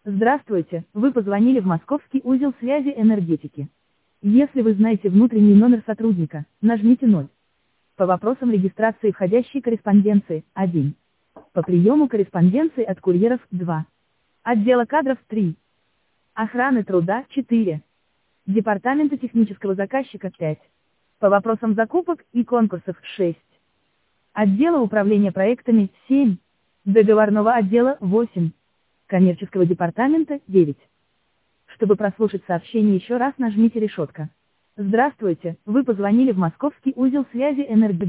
Здравствуйте, вы позвонили в Московский узел связи энергетики. Если вы знаете внутренний номер сотрудника, нажмите 0. По вопросам регистрации входящей корреспонденции – 1. По приему корреспонденции от курьеров – 2. Отдела кадров – 3. Охраны труда – 4. Департамента технического заказчика – 5. По вопросам закупок и конкурсов – 6. Отдела управления проектами – 7. Договорного отдела – 8. Коммерческого департамента – 9. Чтобы прослушать сообщение еще раз, нажмите решетка. Здравствуйте, вы позвонили в Московский узел связи энергетики.